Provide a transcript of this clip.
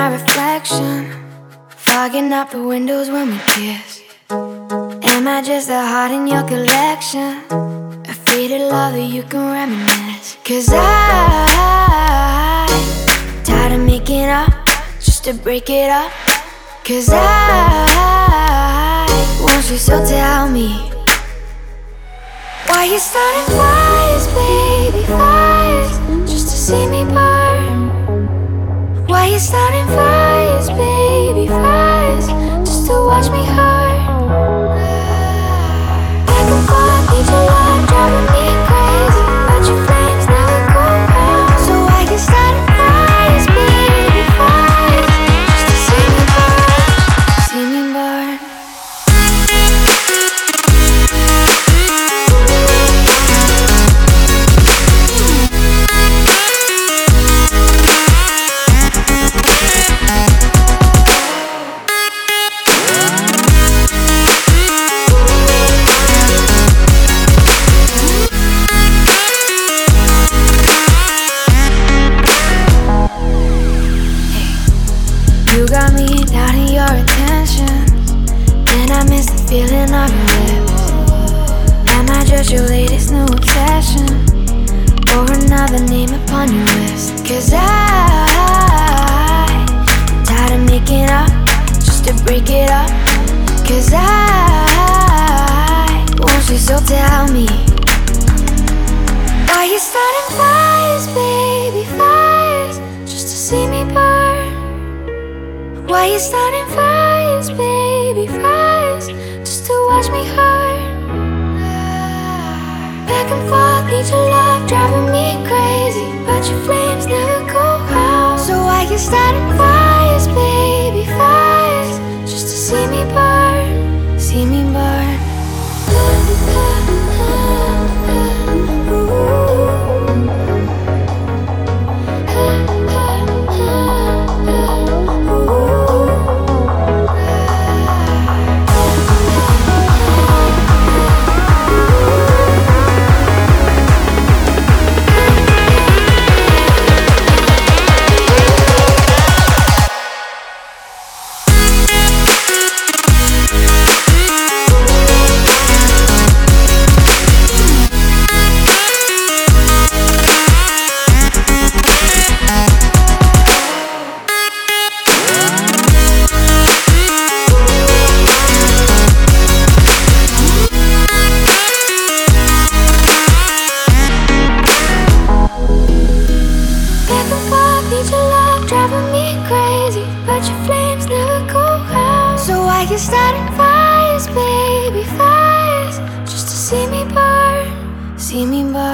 my reflection, fogging up the windows when we kiss. Am I just a heart in your collection, a faded love that you can reminisce? 'Cause I'm tired of making up just to break it up. 'Cause I want you, so tell me, why you starting fires, baby, fires, just to see me burn? Why you starting fires, baby, fires, just to watch me hurt? Back and forth, need your love, driving me crazy, but your flames never go out. So why you starting fires, baby, fires, just to see me burn, see me burn. You got me doubting your intentions, and I miss the feeling of your lips. Am I just your latest new obsession, or another name upon your list? 'Cause I'm tired of making up just to break it up. 'Cause I want you, so tell me, why you starting fires, baby, fires, just to see me burn? Why you starting fires, baby, fires, just to watch me hurt? Back and forth, need your love, driving me crazy, but your flames never go out. So why you starting fires, baby, fires, just to see me burn, see me burn? Driving me crazy, but your flames never go out. So why you starting fires, baby, fires, just to see me burn, see me burn?